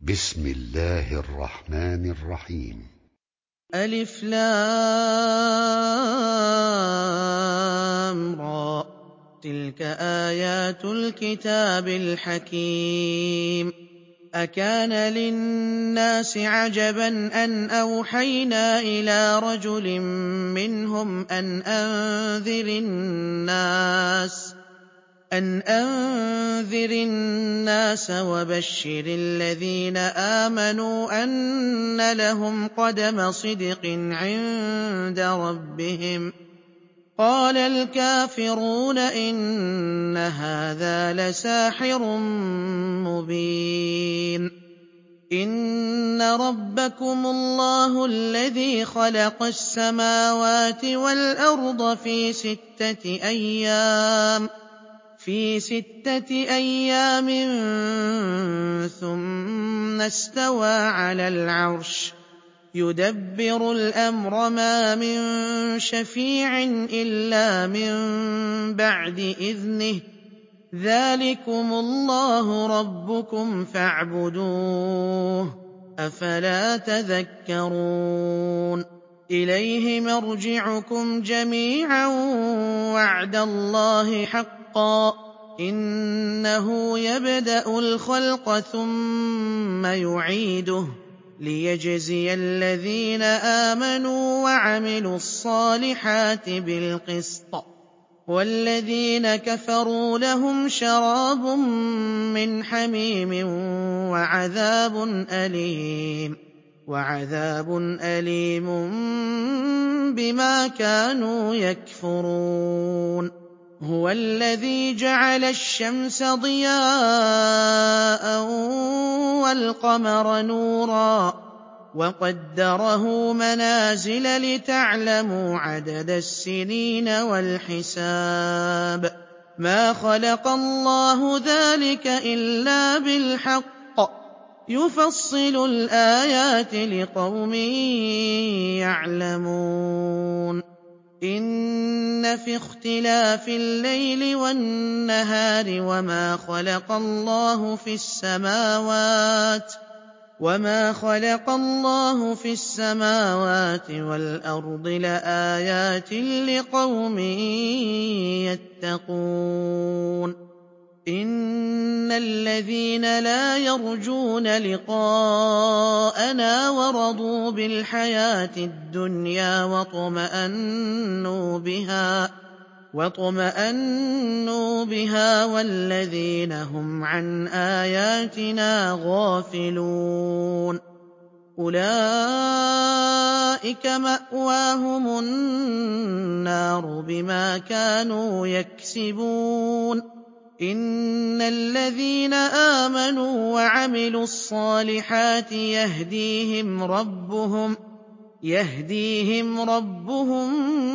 بسم الله الرحمن الرحيم. ألف لام را، تلك آيات الكتاب الحكيم. أكان للناس عجبا أن أوحينا إلى رجل منهم أن أنذر الناس وبشر الذين آمنوا أن لهم قدم صدق عند ربهم. قال الكافرون إن هذا لساحر مبين. إن ربكم الله الذي خلق السماوات والأرض في 6 أيام ثم استوى على العرش يدبر الأمر ما من شفيع إلا من بعد إذنه ذلكم الله ربكم فاعبدوه أفلا تذكرون. إليه مرجعكم جميعا وعد الله حقا إنه يبدأ الخلق ثم يعيده ليجزي الذين آمنوا وعملوا الصالحات بالقسط والذين كفروا لهم شراب من حميم وعذاب أليم بما كانوا يكفرون. هو الذي جعل الشمس ضياء والقمر نورا وقدره منازل لتعلموا عدد السنين والحساب. ما خلق الله ذلك إلا بالحق يفصل الآيات لقوم يعلمون. إن في اختلاف الليل والنهار وما خلق الله في السماوات والأرض لآيات لقوم يتقون. إن الذين لا يرجون لقاءنا ورضوا بالحياة الدنيا واطمأنوا بها والذين هم عن آياتنا غافلون أولئك مأواهم النار بما كانوا يكسبون. إن الذين آمنوا وعملوا الصالحات يهديهم ربهم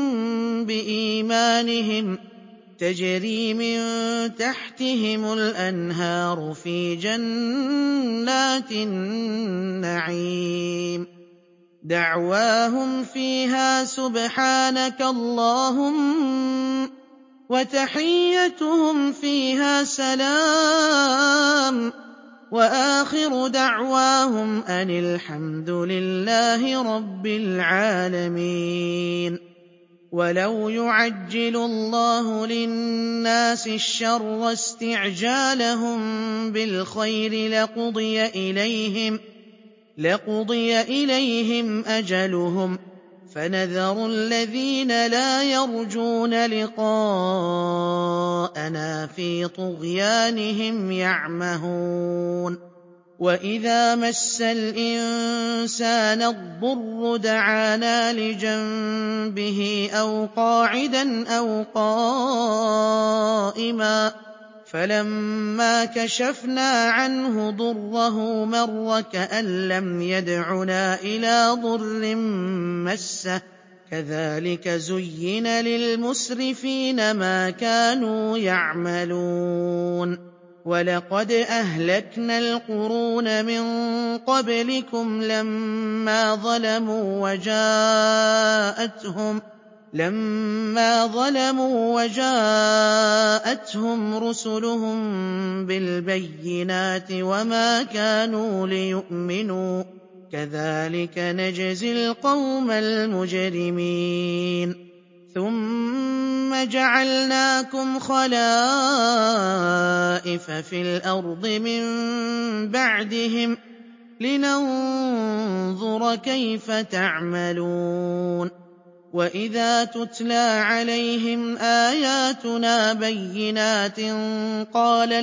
بإيمانهم تجري من تحتهم الأنهار في جنات النعيم دعواهم فيها سبحانك اللهم وتحيتهم فيها سلام وآخر دعواهم أن الحمد لله رب العالمين. ولو يعجل الله للناس الشر استعجالهم بالخير لقضي إليهم أجلهم فنذر الذين لا يرجون لقاءنا في طغيانهم يعمهون. وإذا مس الإنسان الضر دعانا لجنبه أو قاعدا أو قائما فلما كشفنا عنه ضره مر كأن لم يدعنا إلى ضر مسه كذلك زين للمسرفين ما كانوا يعملون. ولقد أهلكنا القرون من قبلكم لما ظلموا لَمَّا ظَلَمُوا وَجَاءَتْهُمْ رُسُلُهُم بِالْبَيِّنَاتِ وَمَا كَانُوا لِيُؤْمِنُوا ۚ كَذَٰلِكَ نَجْزِي الْقَوْمَ الْمُجْرِمِينَ ثُمَّ جَعَلْنَاكُمْ خَلَائِفَ فِي الْأَرْضِ مِن بَعْدِهِمْ لِنَنظُرَ كَيْفَ تَعْمَلُونَ وَإِذَا تُتْلَىٰ عَلَيْهِمْ آيَاتُنَا بَيِّنَاتٍ قَالَ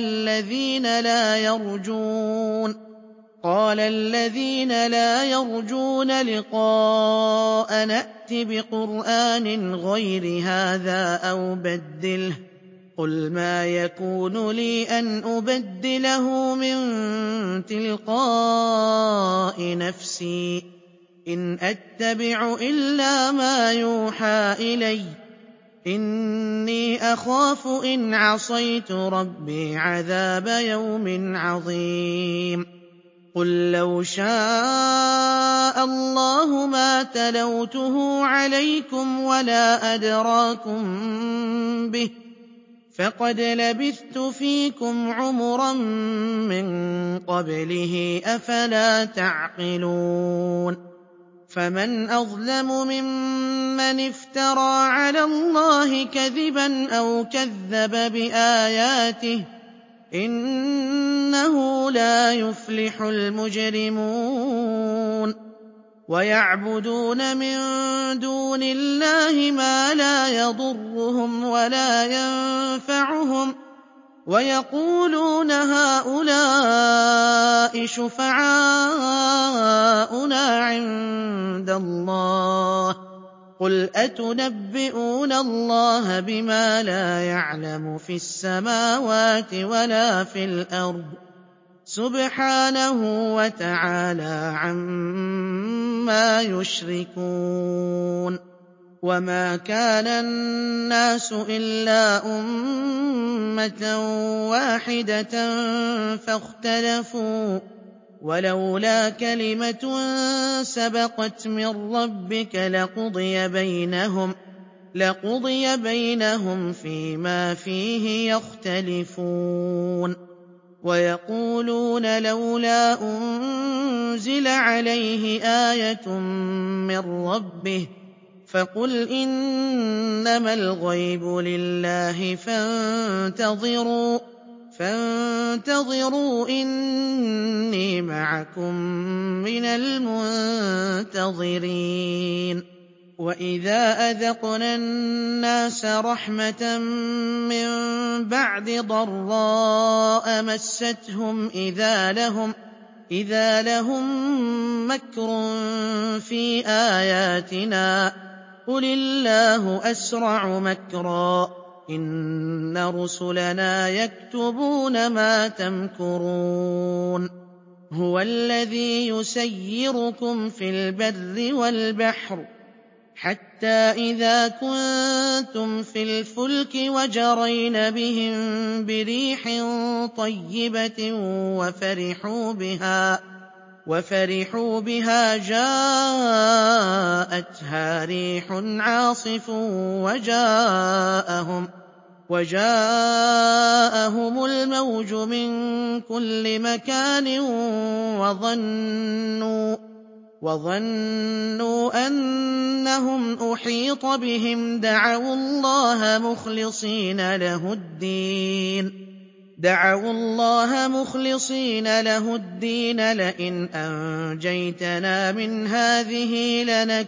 الَّذِينَ لَا يَرْجُونَ لِقَاءَنَا ائْتِ بِقُرْآنٍ غَيْرِ هَٰذَا أَوْ بَدِّلْهُ ۚ قُلْ مَا يَكُونُ لِي أَنْ أُبَدِّلَهُ مِن تِلْقَاءِ نَفْسِي ۖ إِنْ أَتَّبِعُ إِلَّا مَا يُوحَىٰ إِلَيَّ ۖ إِنِّي أَخَافُ إِنْ عَصَيْتُ رَبِّي عَذَابَ يَوْمٍ عَظِيمٍ قُل لَّوْ شَاءَ اللَّهُ مَا تَلَوْتُهُ عَلَيْكُمْ وَلَا أَدْرَاكُم بِهِ ۖ فَقَدْ لَبِثْتُ فِيكُمْ عُمُرًا مِّن قَبْلِهِ ۚ أَفَلَا تَعْقِلُونَ فَمَنْ أَظْلَمُ مِمَّنِ افْتَرَىٰ عَلَى اللَّهِ كَذِبًا أَوْ كَذَّبَ بِآيَاتِهِ ۚ إِنَّهُ لَا يُفْلِحُ الْمُجْرِمُونَ وَيَعْبُدُونَ مِن دُونِ اللَّهِ مَا لَا يَضُرُّهُمْ وَلَا يَنفَعُهُمْ وَيَقُولُونَ هَٰؤُلَاءِ شُفَعَاؤُنَا عِندَ اللَّهِ ۚ قُلْ أَتُنَبِّئُونَ اللَّهَ بِمَا لَا يَعْلَمُ فِي السَّمَاوَاتِ وَلَا فِي الْأَرْضِ ۚ سُبْحَانَهُ وَتَعَالَىٰ عَمَّا يُشْرِكُونَ وَمَا كَانَ النَّاسُ إِلَّا أُمَّةً وَاحِدَةً فَاخْتَلَفُوا ۚ وَلَوْلَا كَلِمَةٌ سَبَقَتْ مِن رَّبِّكَ لَقُضِيَ بَيْنَهُمْ فِيمَا فِيهِ يَخْتَلِفُونَ وَيَقُولُونَ لَوْلَا أُنزِلَ عَلَيْهِ آيَةٌ مِّن رَّبِّهِ ۖ فَقُلْ إِنَّمَا الْغَيْبُ لِلَّهِ فَانتَظِرُوا إِنِّي مَعَكُم مِّنَ الْمُنتَظِرِينَ وَإِذَا أَذَقْنَا النَّاسَ رَحْمَةً مِّن بَعْدِ ضَرَّاءَ مَسَّتْهُمْ إِذَا لَهُم مَّكْرٌ فِي آيَاتِنَا ۚ قُلِ اللَّهُ أَسْرَعُ مَكْرًا ۚ إِنَّ رُسُلَنَا يَكْتُبُونَ مَا تَمْكُرُونَ هُوَ الَّذِي يُسَيِّرُكُمْ فِي الْبَرِّ وَالْبَحْرِ حَتَّىٰ إِذَا كُنتُمْ فِي الْفُلْكِ وَجَرَيْنَ بِهِم بِرِيحٍ طَيِّبَةٍ وَفَرِحُوا بِهَا جَاءَتْهَا رِيحٌ عَاصِفٌ وَجَاءَهُمُ الْمَوْجُ مِن كُلِّ مَكَانٍ وَظَنُّوا أَنَّهُمْ أُحِيطَ بِهِمْ دَعَوُا اللَّهَ مُخْلِصِينَ لَهُ الدِّينَ لَئِنْ أَنجَيْتَنَا مِنْ هَٰذِهِ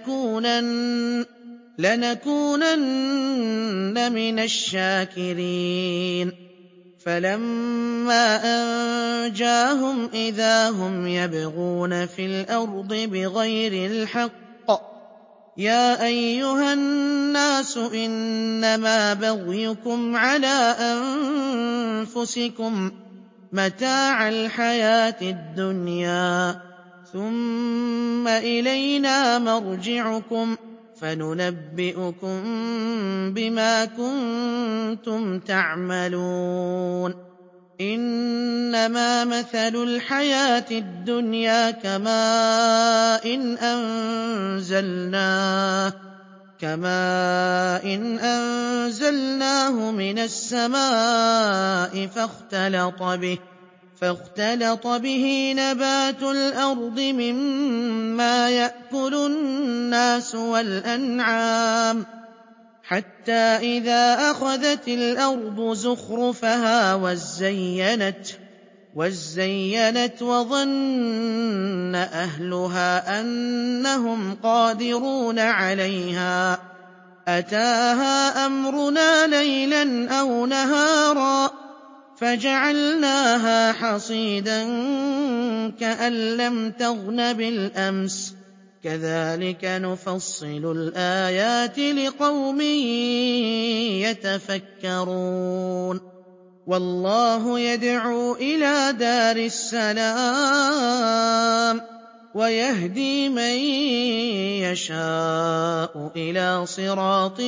لَنَكُونَنَّ مِنَ الشَّاكِرِينَ فَلَمَّا أَنجَاهُمْ إِذَا هُمْ يَبْغُونَ فِي الْأَرْضِ بِغَيْرِ الْحَقِّ ۗ يَا أَيُّهَا النَّاسُ إِنَّمَا بَغْيُكُمْ عَلَىٰ أَنفُسِكُم ۖ مَّتَاعَ الْحَيَاةِ الدُّنْيَا ۖ ثُمَّ إِلَيْنَا مَرْجِعُكُمْ فَنُنَبِّئُكُم بِمَا كُنتُمْ تَعْمَلُونَ إِنَّمَا مَثَلُ الْحَيَاةِ الدُّنْيَا كَمَاءٍ كَمَاءٍ أَنزَلْنَاهُ مِنَ السَّمَاءِ فاختلط به نبات الأرض مما يأكل الناس والأنعام حتى إذا أخذت الأرض زخرفها وزينت وظن أهلها أنهم قادرون عليها أتاها أمرنا ليلا أو نهارا فجعلناها حصيدا كأن لم تغن بالأمس كذلك نفصل الآيات لقوم يتفكرون والله يدعو إلى دار السلام ويهدي من يشاء إلى صراط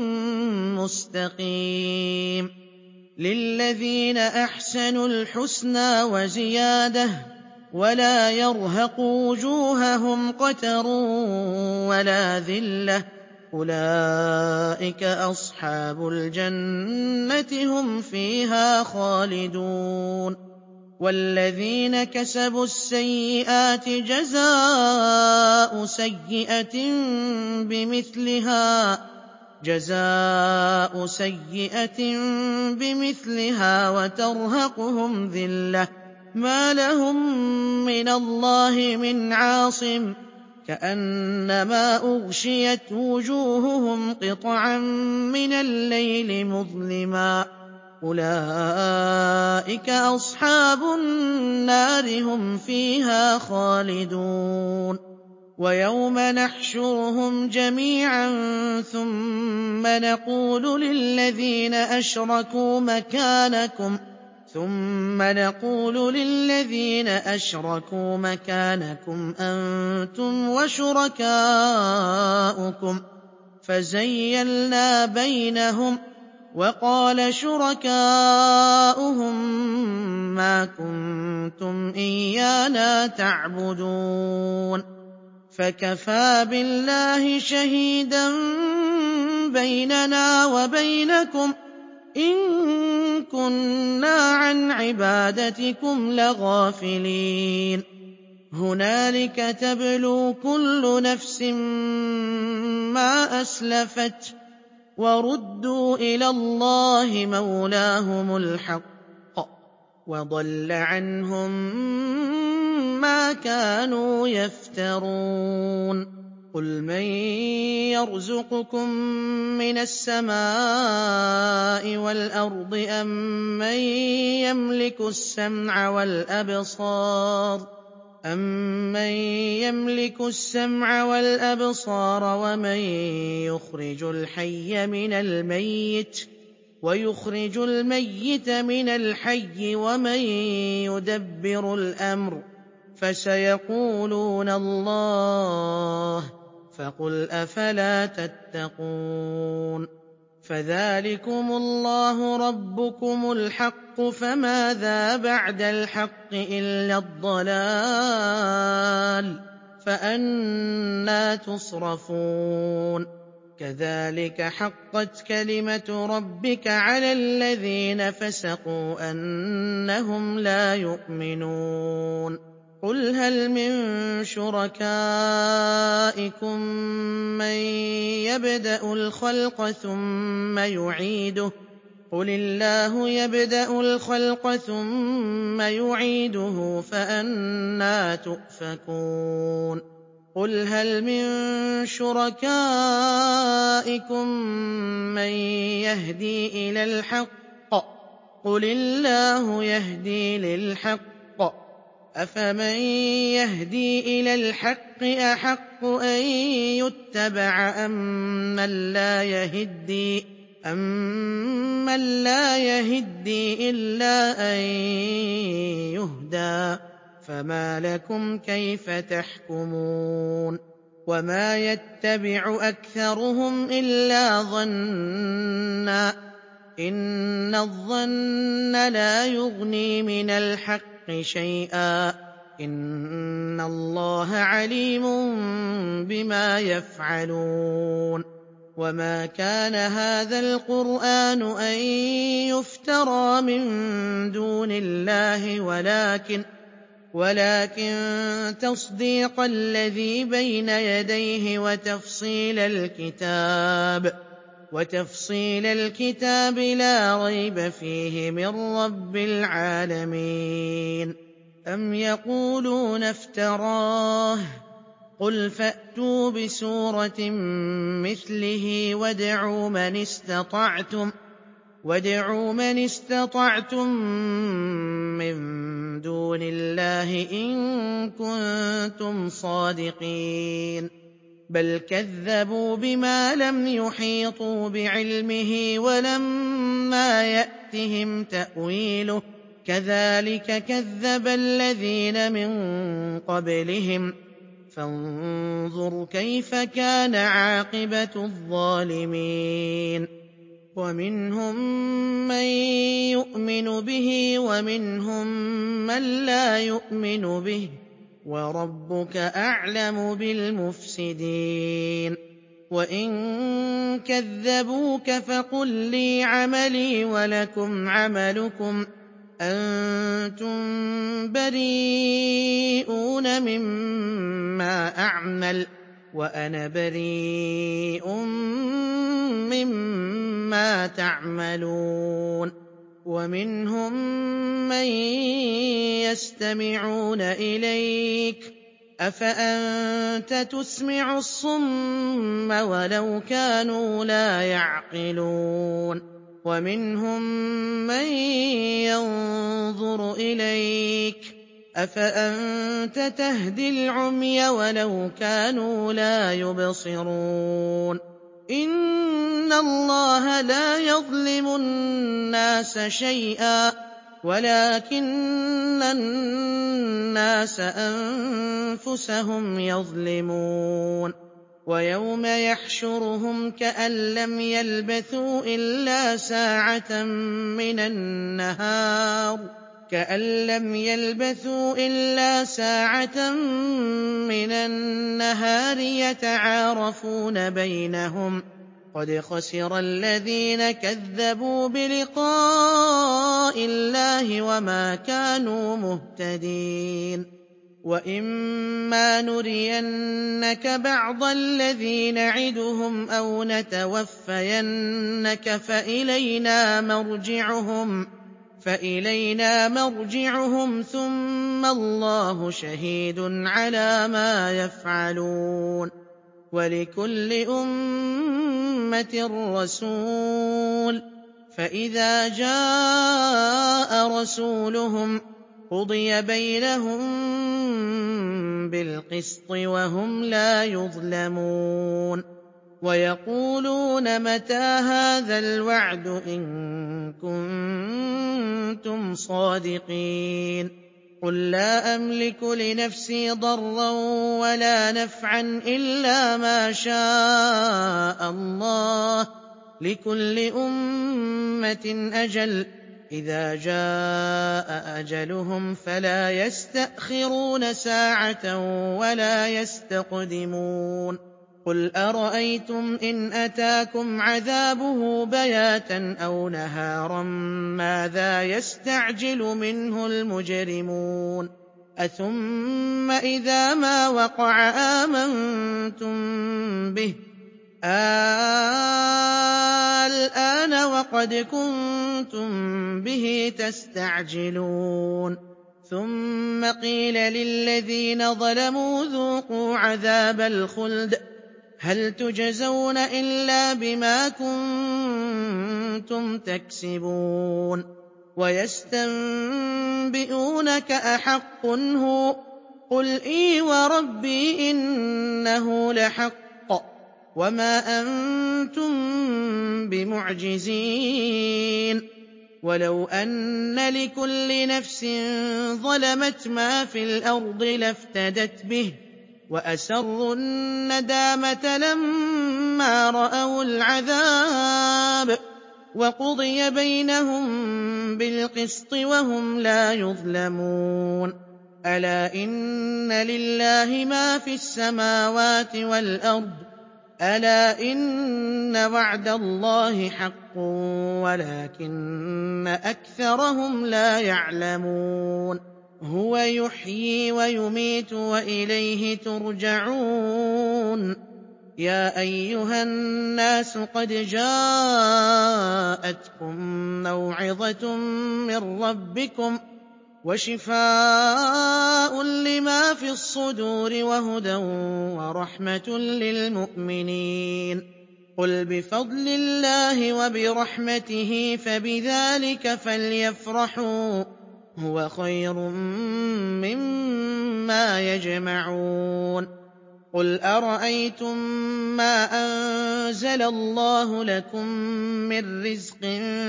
مستقيم للذين أحسنوا الحسنى وزيادة ولا يرهق وجوههم قتر ولا ذلة أولئك أصحاب الجنة هم فيها خالدون والذين كسبوا السيئات جزاء سيئة بمثلها وترهقهم ذلة ما لهم من الله من عاصم كأنما أغشيت وجوههم قطعا من الليل مظلما أولئك أصحاب النار هم فيها خالدون ويوم نحشرهم جميعا ثم نقول للذين أشركوا مكانكم أنتم وشركاؤكم فزيلنا بينهم وقال شركاؤهم ما كنتم إيانا تعبدون فكفى بالله شهيدا بيننا وبينكم إن كنا عن عبادتكم لغافلين هنالك تبلو كل نفس ما أسلفت وردوا إلى الله مولاهم الحق وضل عنهم ما كانوا يفترون قُلْ مَن يَرْزُقُكُم مِّنَ السَّمَاءِ وَالْأَرْضِ أَمَّن يَمْلِكُ السَّمْعَ وَالْأَبْصَارَ وَمَن يُخْرِجُ الْحَيَّ مِنَ الْمَيِّتِ وَيُخْرِجُ الْمَيِّتَ مِنَ الْحَيِّ وَمَن يُدَبِّرُ الْأَمْرَ فَسَيَقُولُونَ اللَّهُ فَقُلْ أَفَلَا تَتَّقُونَ فَذَٰلِكُمُ اللَّهُ رَبُّكُمُ الْحَقُّ فَمَاذَا بَعْدَ الْحَقِّ إِلَّا الضَّلَالُ فَأَنَّىٰ تُصْرَفُونَ كَذَٰلِكَ حَقَّتْ كَلِمَةُ رَبِّكَ عَلَى الَّذِينَ فَسَقُوا أَنَّهُمْ لَا يُؤْمِنُونَ قُلْ هَلْ مِن شُرَكَائِكُم مَّن يَبْدَأُ الْخَلْقَ ثُمَّ يُعِيدُهُ قُلِ اللَّهُ يَبْدَأُ الْخَلْقَ ثُمَّ يُعِيدُهُ فَأَنَّىٰ تُؤْفَكُونَ قُلْ هَلْ مِن شُرَكَائِكُم مَّن يَهْدِي إِلَى الْحَقِّ قُلِ اللَّهُ يَهْدِي لِلْحَقِّ أَفَمَن يَهْدِي إِلَى الْحَقِّ أَحَقُّ أَن يُتَّبَعَ أَمَّن لَّا يَهِدِّي إِلَّا أَن يُهْدَىٰ فَمَا لَكُمْ كَيْفَ تَحْكُمُونَ وَمَا يَتَّبِعُ أَكْثَرُهُمْ إِلَّا ظَنًّا ۚ إِنَّ الظَّنَّ لَا يُغْنِي مِنَ الْحَقِّ شَيْئًا ۚ إِنَّ اللَّهَ عَلِيمٌ بِمَا يَفْعَلُونَ وَمَا كَانَ هَٰذَا الْقُرْآنُ أَن يُفْتَرَىٰ مِن دُونِ اللَّهِ وَلَٰكِن تَصْدِيقَ الَّذِي بَيْنَ يَدَيْهِ وَتَفْصِيلَ الْكِتَابِ لَا رَيْبَ فِيهِ مِن رَّبِّ الْعَالَمِينَ أَمْ يَقُولُونَ افْتَرَاهُ ۖ قُلْ فَأْتُوا بِسُورَةٍ مِّثْلِهِ وَادْعُوا مَنِ اسْتَطَعْتُم مِّن دُونِ اللَّهِ إِن كُنتُمْ صَادِقِينَ بَلْ كَذَّبُوا بِمَا لَمْ يُحِيطُوا بِعِلْمِهِ وَلَمَّا يَأْتِهِمْ تَأْوِيلُهُ ۚ كَذَٰلِكَ كَذَّبَ الَّذِينَ مِن قَبْلِهِمْ ۚ فَانظُرْ كَيْفَ كَانَ عَاقِبَةُ الظَّالِمِينَ وَمِنْهُم مَّن يُؤْمِنُ بِهِ وَمِنْهُم مَّن لَّا يُؤْمِنُ بِهِ ۚ وَرَبُّكَ أَعْلَمُ بِالْمُفْسِدِينَ وَإِن كَذَّبُوكَ فَقُل لِّي عَمَلِي وَلَكُمْ عَمَلُكُمْ ۖ أَنتُم بَرِيئُونَ مِمَّا أَعْمَلُ وَأَنَا بَرِيءٌ مِّمَّا تَعْمَلُونَ وَمِنْهُم مَّن يَسْتَمِعُونَ إِلَيْكَ ۚ أَفَأَنتَ تُسْمِعُ الصُّمَّ وَلَوْ كَانُوا لَا يَعْقِلُونَ وَمِنْهُم مَّن يَنظُرُ إِلَيْكَ ۚ أَفَأَنتَ تَهْدِي الْعُمْيَ وَلَوْ كَانُوا لَا يُبْصِرُونَ إِنَّ اللَّهَ لَا يَظْلِمُ النَّاسَ شَيْئًا وَلَٰكِنَّ النَّاسَ أَنفُسَهُمْ يَظْلِمُونَ وَيَوْمَ يَحْشُرُهُمْ كَأَن لَّمْ يَلْبَثُوا إِلَّا سَاعَةً مِّنَ النَّهَارِ يَتَعَارَفُونَ بَيْنَهُمْ ۚ قَدْ خَسِرَ الَّذِينَ كَذَّبُوا بِلِقَاءِ اللَّهِ وَمَا كَانُوا مُهْتَدِينَ وَإِمَّا نُرِيَنَّكَ بَعْضَ الَّذِي نَعِدُهُمْ أَوْ نَتَوَفَّيَنَّكَ فَإِلَيْنَا مَرْجِعُهُمْ ثُمَّ اللَّهُ شَهِيدٌ عَلَىٰ مَا يَفْعَلُونَ وَلِكُلِّ أُمَّةٍ رَّسُولٌ ۖ فَإِذَا جَاءَ رَسُولُهُمْ قُضِيَ بَيْنَهُم بِالْقِسْطِ وَهُمْ لَا يُظْلَمُونَ وَيَقُولُونَ مَتَىٰ هَٰذَا الْوَعْدُ إِن كُنتُمْ صَادِقِينَ قُل لَّا أَمْلِكُ لِنَفْسِي ضَرًّا وَلَا نَفْعًا إِلَّا مَا شَاءَ اللَّهُ ۗ لِكُلِّ أُمَّةٍ أَجَلٌ ۚ إِذَا جَاءَ أَجَلُهُمْ فَلَا يَسْتَأْخِرُونَ سَاعَةً وَلَا يَسْتَقْدِمُونَ قُلْ أَرَأَيْتُمْ إِنْ أَتَاكُمْ عَذَابُهُ بَيَاتًا أَوْ نَهَارًا مَّاذَا يَسْتَعْجِلُ مِنْهُ الْمُجْرِمُونَ أَثُمَّ إِذَا مَا وَقَعَ آمَنتُم بِهِ الْآنَ وَقَدْ كُنتُم بِهِ تَسْتَعْجِلُونَ ثُمَّ قِيلَ لِلَّذِينَ ظَلَمُوا ذُوقُوا عَذَابَ الْخُلْدِ هَلْ تُجْزَوْنَ إِلَّا بِمَا كُنتُمْ تَكْسِبُونَ وَيَسْتَنبِئُونَكَ أَحَقٌّ هُوَ ۖ قُلْ إِي وَرَبِّي إِنَّهُ لَحَقٌّ وَمَا أَنتُم بِمُعْجِزِينَ وَلَوْ أَنَّ لِكُلِّ نَفْسٍ ظَلَمَتْ مَا فِي الْأَرْضِ لَافْتَدَتْ بِهِ وَأَسَرُّوا النَّدَامَةَ لَمَّا رَأَوُا الْعَذَابَ وَقُضِيَ بَيْنَهُم بِالْقِسْطِ وَهُمْ لَا يُظْلَمُونَ أَلَا إِنَّ لِلَّهِ مَا فِي السَّمَاوَاتِ وَالْأَرْضِ ألا إن وعد الله حق ولكن أكثرهم لا يعلمون هو يحيي ويميت وإليه ترجعون يا أيها الناس قد جاءتكم موعظة من ربكم وشفاء لما في الصدور وهدى ورحمة للمؤمنين قل بفضل الله وبرحمته فبذلك فليفرحوا هو خير مما يجمعون قل أرأيتم ما أنزل الله لكم من رزق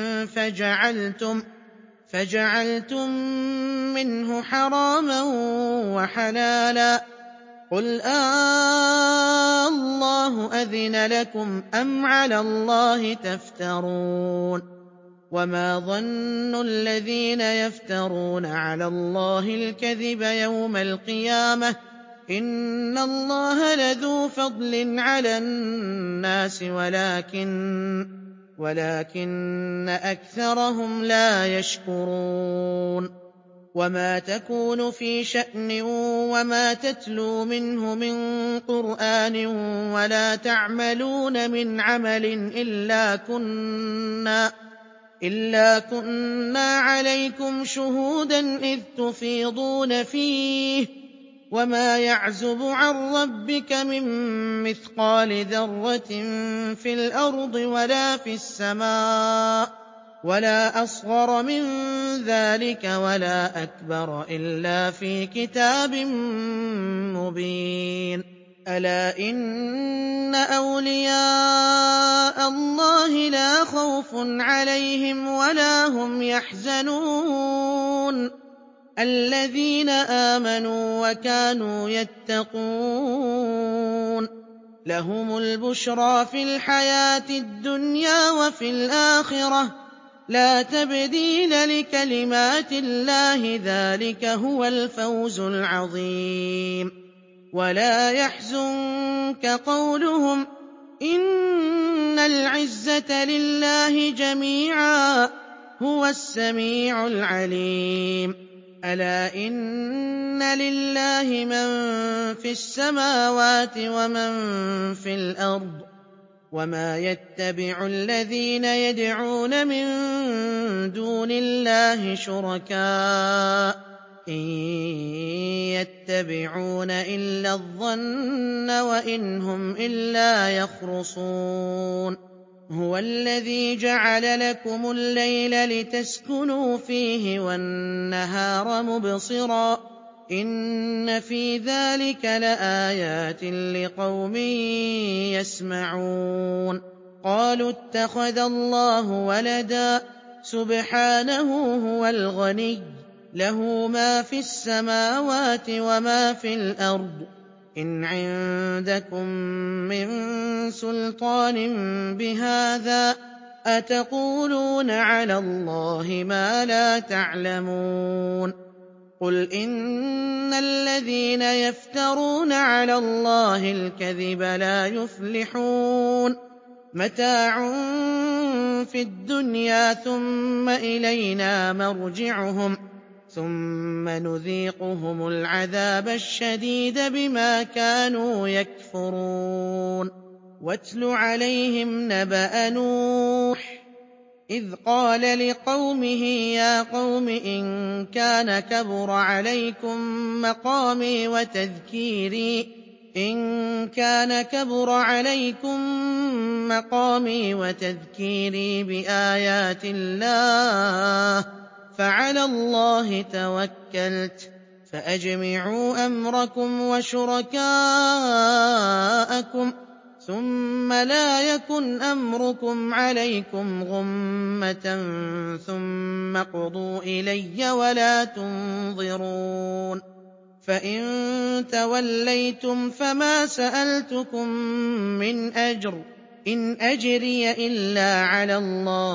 فجعلتم منه حراما وحلالا قل الله أذن لكم أم على الله تفترون وما ظن الذين يفترون على الله الكذب يوم القيامة إن الله لذو فضل على الناس ولكن أكثرهم لا يشكرون وما تكون في شأن وما تتلو منه من قرآن ولا تعملون من عمل إلا كنا عليكم شهودا إذ تفيضون فيه وما يعزب عن ربك من مثقال ذرة في الأرض ولا في السماء ولا أصغر من ذلك ولا أكبر إلا في كتاب مبين ألا إن أولياء الله لا خوف عليهم ولا هم يحزنون الذين آمنوا وكانوا يتقون لهم البشرى في الحياة الدنيا وفي الآخرة لا تبديل لكلمات الله ذلك هو الفوز العظيم ولا يحزنك قولهم إن العزة لله جميعا هو السميع العليم ألا إن لله من في السماوات ومن في الأرض وما يتبع الذين يدعون من دون الله شركاء إن يتبعون إلا الظن وإن هم إلا يخرصون هو الذي جعل لكم الليل لتسكنوا فيه والنهار مبصرا إن في ذلك لآيات لقوم يسمعون قالوا اتخذ الله ولدا سبحانه هو الغني له ما في السماوات وما في الأرض إن عندكم من سلطان بهذا أتقولون على الله ما لا تعلمون قل إن الذين يفترون على الله الكذب لا يفلحون متاع في الدنيا ثم إلينا مرجعهم ثم نذيقهم العذاب الشديد بما كانوا يكفرون واتل عليهم نبأ نوح إذ قال لقومه يا قوم إن كان كبر عليكم مقامي وتذكيري بآيات الله فعلى الله توكلت فأجمعوا أمركم وشركاءكم ثم لا يكن أمركم عليكم غمة ثم اقضوا إلي ولا تنظرون فإن توليتم فما سألتكم من أجر إن أجري إلا على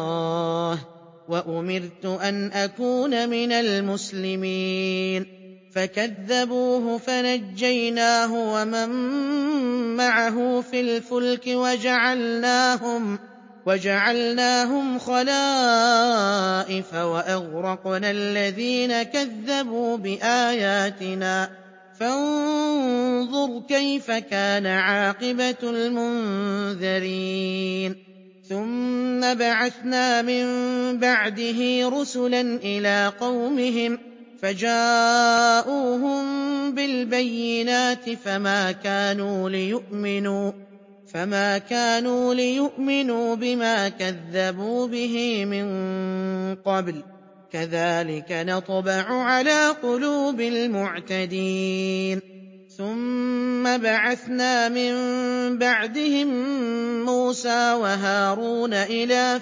الله وأمرت أن أكون من المسلمين فكذبوه فنجيناه ومن معه في الفلك وجعلناهم خلائف وأغرقنا الذين كذبوا بآياتنا فانظر كيف كان عاقبة المنذرين ثم بعثنا من بعده رسلا إلى قومهم فجاءوهم بالبينات فما كانوا ليؤمنوا بما كذبوا به من قبل كذلك نطبع على قلوب المعتدين ثم بعثنا من بعدهم موسى وهارون إلى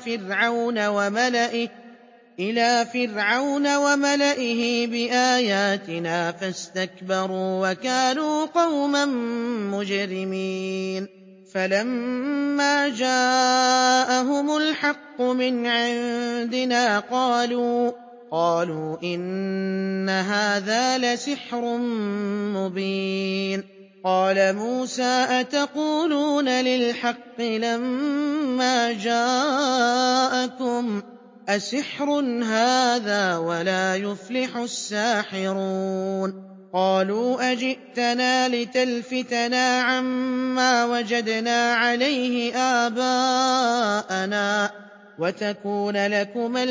فرعون وملئه بآياتنا فاستكبروا وكانوا قوما مجرمين فلما جاءهم الحق من عندنا قالوا إن هذا لسحر مبين قال موسى أتقولون للحق لما جاءكم أسحر هذا ولا يفلح الساحرون قالوا أجئتنا لتلفتنا عما وجدنا عليه آباءنا وتكون لكما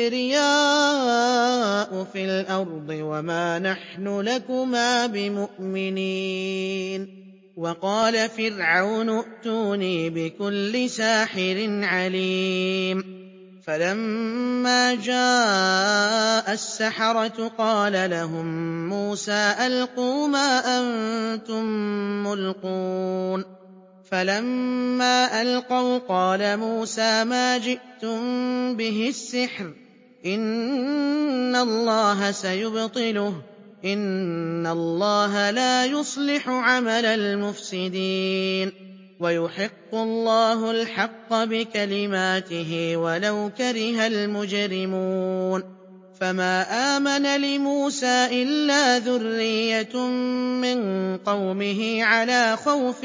الكبرياء في الأرض وما نحن لكما بمؤمنين وقال فرعون ائتوني بكل ساحر عليم فلما جاء السحرة قال لهم موسى ألقوا ما أنتم ملقون فلما ألقوا قال موسى ما جئتم به السحر إن الله سيبطله إن الله لا يصلح عمل المفسدين ويحق الله الحق بكلماته ولو كره المجرمون فما آمن لموسى إلا ذرية من قومه على خوف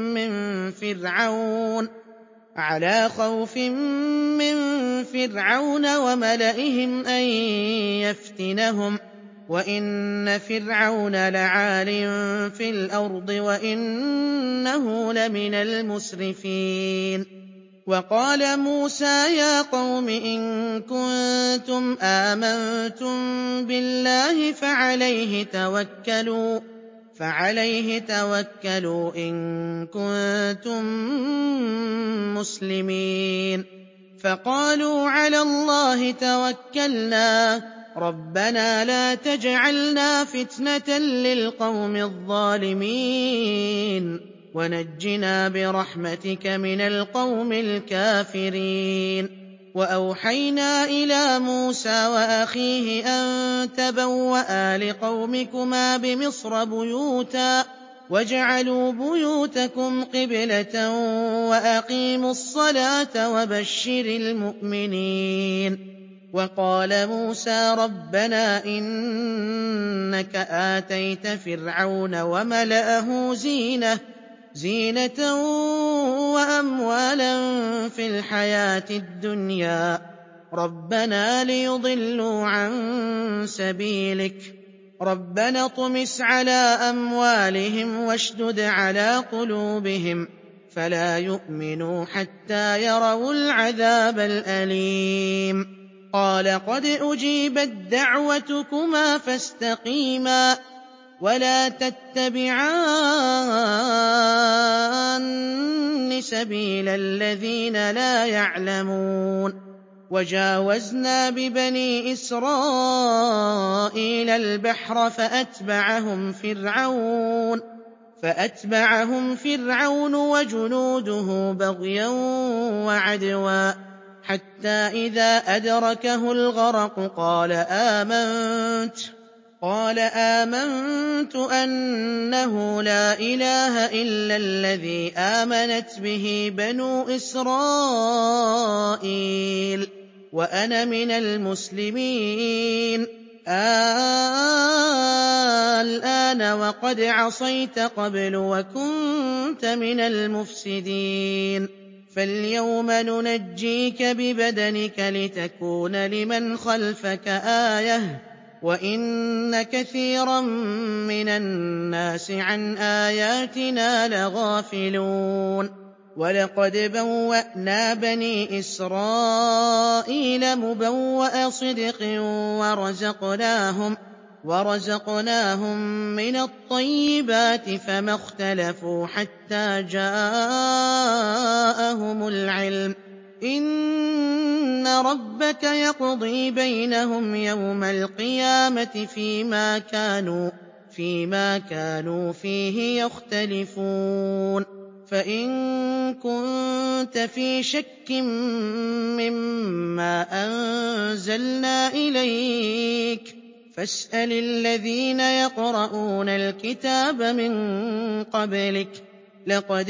من فرعون وملئهم أن يفتنهم وإن فرعون لعال في الأرض وإنه لمن المسرفين وقال موسى يا قوم إن كنتم آمنتم بالله فعليه توكلوا إن كنتم مسلمين فقالوا على الله توكلنا ربنا لا تجعلنا فتنة للقوم الظالمين ونجنا برحمتك من القوم الكافرين وأوحينا إلى موسى وأخيه أن تبوأ لقومكما بمصر بيوتا واجعلوا بيوتكم قبلة وأقيموا الصلاة وبشر المؤمنين وقال موسى ربنا إنك آتيت فرعون وملأه زينة وأموالا في الحياة الدنيا ربنا ليضلوا عن سبيلك ربنا اطمس على أموالهم واشدد على قلوبهم فلا يؤمنوا حتى يروا العذاب الأليم قال قد أجيبت دعوتكما فاستقيما ولا تتبعان سبيل الذين لا يعلمون وجاوزنا ببني إسرائيل البحر فأتبعهم فرعون وجنوده بغيا وعدوا حتى إذا أدركه الغرق قال آمنت أنه لا إله إلا الذي آمنت به بنو إسرائيل وأنا من المسلمين الْآنَ وَقَدْ عَصَيْتَ قَبْلُ وَكُنتَ مِنَ الْمُفْسِدِينَ فَالْيَوْمَ نُنَجِّيكَ بِبَدَنِكَ لِتَكُونَ لِمَنْ خَلْفَكَ آيَةً ۚ وَإِنَّ كَثِيرًا مِّنَ النَّاسِ عَنْ آيَاتِنَا لَغَافِلُونَ وَلَقَدْ بَوَّأْنَا بَنِي إِسْرَائِيلَ مُبَوَّأَ صِدْقٍ وَرَزَقْنَاهُم مِّنَ الطَّيِّبَاتِ فَمَا اخْتَلَفُوا حَتَّىٰ جَاءَهُمُ الْعِلْمُ ۚ إِنَّ رَبَّكَ يَقْضِي بَيْنَهُمْ يَوْمَ الْقِيَامَةِ فِيمَا كَانُوا فِيهِ يَخْتَلِفُونَ فَإِن كُنتَ فِي شَكٍّ مِّمَّا أَنزَلْنَا إِلَيْكَ فَاسْأَلِ الَّذِينَ يَقْرَءُونَ الْكِتَابَ مِن قَبْلِكَ ۚ لَقَدْ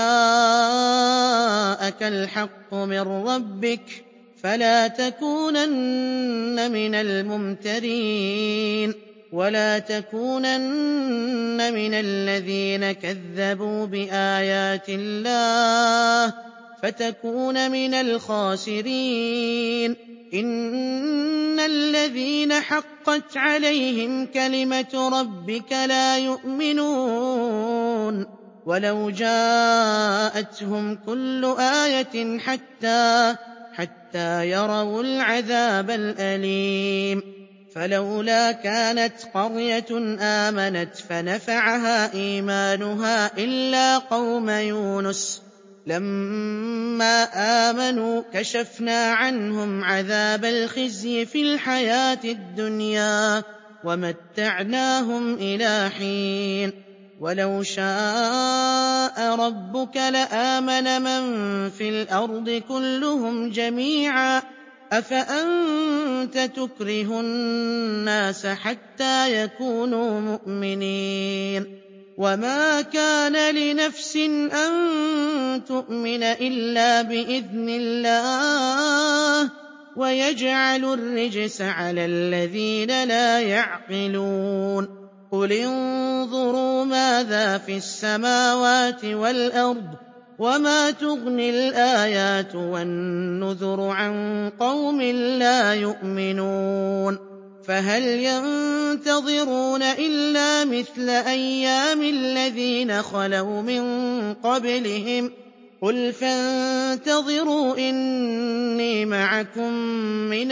جَاءَكَ الْحَقُّ مِن رَّبِّكَ فَلَا تَكُونَنَّ مِنَ الْمُمْتَرِينَ وَلَا تَكُونَنَّ مِنَ الَّذِينَ كَذَّبُوا بِآيَاتِ اللَّهِ فَتَكُونَ مِنَ الْخَاسِرِينَ إِنَّ الَّذِينَ حَقَّتْ عَلَيْهِمْ كَلِمَةُ رَبِّكَ لَا يُؤْمِنُونَ وَلَوْ جَاءَتْهُمْ كُلُّ آيَةٍ حَتَّىٰ يَرَوُا الْعَذَابَ الْأَلِيمَ فَلَوْلَا كَانَتْ قَرْيَةٌ آمَنَتْ فَنَفَعَهَا إِيمَانُهَا إِلَّا قَوْمَ يُونُسَ لَمَّا آمَنُوا كَشَفْنَا عَنْهُمْ عَذَابَ الْخِزْيِ فِي الْحَيَاةِ الدُّنْيَا وَمَتَّعْنَاهُمْ إِلَىٰ حِينٍ وَلَوْ شَاءَ رَبُّكَ لَآمَنَ مَن فِي الْأَرْضِ كُلُّهُمْ جَمِيعًا أَفَأَنتَ تُكْرِهُ النَّاسَ حَتَّىٰ يَكُونُوا مُؤْمِنِينَ وَمَا كَانَ لِنَفْسٍ أَن تُؤْمِنَ إِلَّا بِإِذْنِ اللَّهِ وَيَجْعَلُ الرِّجْسَ عَلَى الَّذِينَ لَا يَعْقِلُونَ قُلِ انظُرُوا مَاذَا فِي السَّمَاوَاتِ وَالْأَرْضِ وَمَا تُغْنِي الْآيَاتُ وَالنُّذُرُ عَن قَوْمٍ لَّا يُؤْمِنُونَ فَهَلْ يَنتَظِرُونَ إِلَّا مِثْلَ أَيَّامِ الَّذِينَ خَلَوْا مِن قَبْلِهِمْ ۚ قُلْ فَانتَظِرُوا إِنِّي مَعَكُم مِّنَ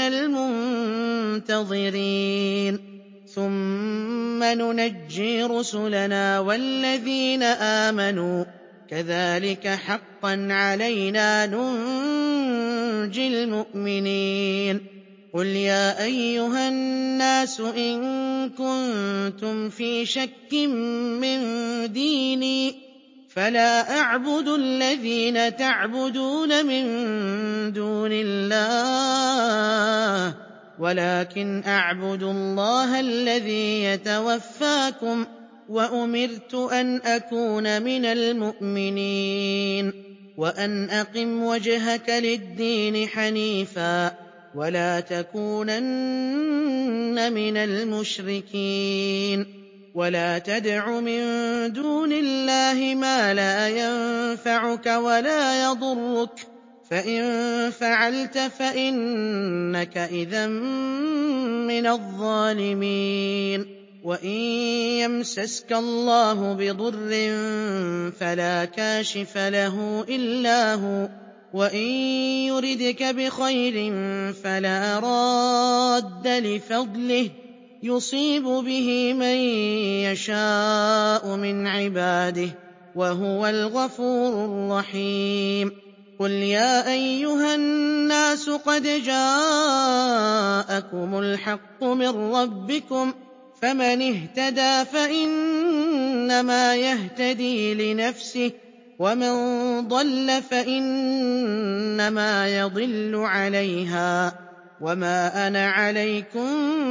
الْمُنتَظِرِينَ ثُمَّ نُنَجِّي رُسُلَنَا وَالَّذِينَ آمَنُوا ۚ كَذَٰلِكَ حَقًّا عَلَيْنَا نُنجِي الْمُؤْمِنِينَ قُلْ يَا أَيُّهَا النَّاسُ إِن كُنتُمْ فِي شَكٍّ مِّن دِينِي فَلَا أَعْبُدُ الَّذِينَ تَعْبُدُونَ مِن دُونِ اللَّهِ وَلَٰكِنْ أَعْبُدُ اللَّهَ الَّذِي يَتَوَفَّاكُمْ ۖ وَأُمِرْتُ أَنْ أَكُونَ مِنَ الْمُؤْمِنِينَ وَأَنْ أَقِمْ وَجْهَكَ لِلدِّينِ حَنِيفًا وَلَا تَكُونَنَّ مِنَ الْمُشْرِكِينَ وَلَا تَدْعُ مِن دُونِ اللَّهِ مَا لَا يَنفَعُكَ وَلَا يَضُرُّكَ ۖ فَإِن فَعَلْتَ فَإِنَّكَ إِذًا مِّنَ الظَّالِمِينَ وَإِن يَمْسَسْكَ اللَّهُ بِضُرٍّ فَلَا كَاشِفَ لَهُ إِلَّا هُوَ وَإِن يُرِدْكَ بِخَيْرٍ فَلَا رَادَّ لِفَضْلِهِ يُصِيبُ بِهِ مَن يَشَاءُ مِنْ عِبَادِهِ ۚ وَهُوَ الْغَفُورُ الرَّحِيمُ قُلْ يَا أَيُّهَا النَّاسُ قَدْ جَاءَكُمُ الْحَقُّ مِن رَّبِّكُمْ ۖ فَمَنِ اهْتَدَىٰ فَإِنَّمَا يَهْتَدِي لِنَفْسِهِ ۖ وَمَن ضَلَّ فَإِنَّمَا يَضِلُّ عَلَيْهَا ۖ وَمَا أَنَا عَلَيْكُم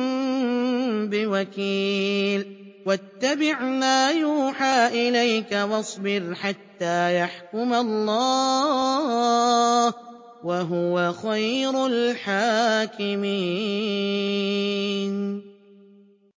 بِوَكِيلٍ وَاتَّبِعْ مَا يُوحَىٰ إِلَيْكَ وَاصْبِرْ حَتَّىٰ يَحْكُمَ اللَّهُ ۚ وَهُوَ خَيْرُ الْحَاكِمِينَ